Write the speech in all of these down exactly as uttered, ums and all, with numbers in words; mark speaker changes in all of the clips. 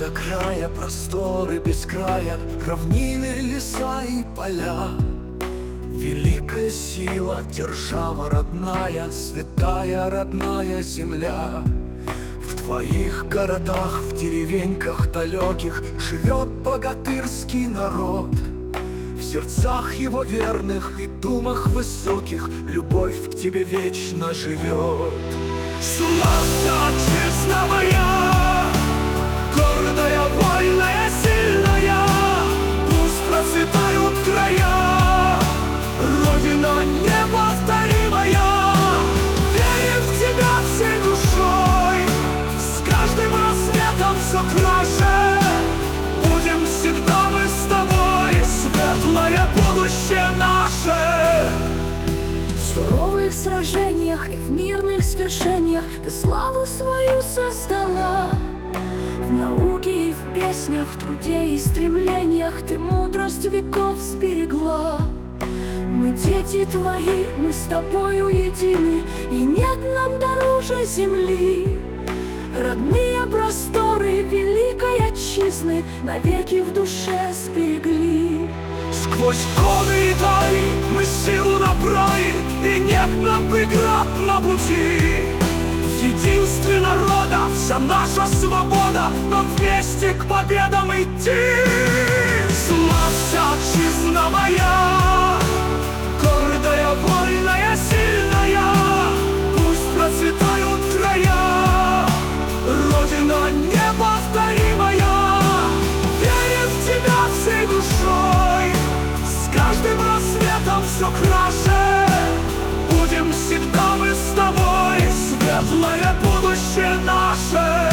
Speaker 1: до края, просторы без края, равнины, леса и поля. Великая сила, держава родная, святая родная земля. В твоих городах, в деревеньках далеких живет богатырский народ. В сердцах его верных и думах высоких любовь к тебе вечно живет. Славься, отчизна моя, гордая, вольная, сильная, пусть процветают края, Родина неповторимая. Верим в тебя всей душой, с каждым рассветом все краше. Будем всегда мы с тобой, светлое будущее наше.
Speaker 2: В суровых сражениях и в мирных свершениях ты славу свою создала. В науке и в песнях, в труде и стремлениях ты мудрость веков сберегла. Мы дети твои, мы с тобою едины, и нет нам дороже земли. Родные просторы великой отчизны навеки в душе сберегли.
Speaker 1: Сквозь годы и дали мы силу набрали, и нет нам преград на пути. В единстве народа вся наша свобода, нам вместе к победам идти. Славься, отчизна моя, гордая, вольная, сильная, пусть процветают края, Родина неповторимая. Верим в тебя всей душой, с каждым рассветом все краше. Будем всегда мы с тобой, светлое будущее наше.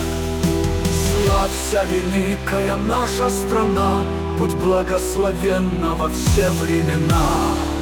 Speaker 1: Славься, великая наша страна, будь благословенна во все времена.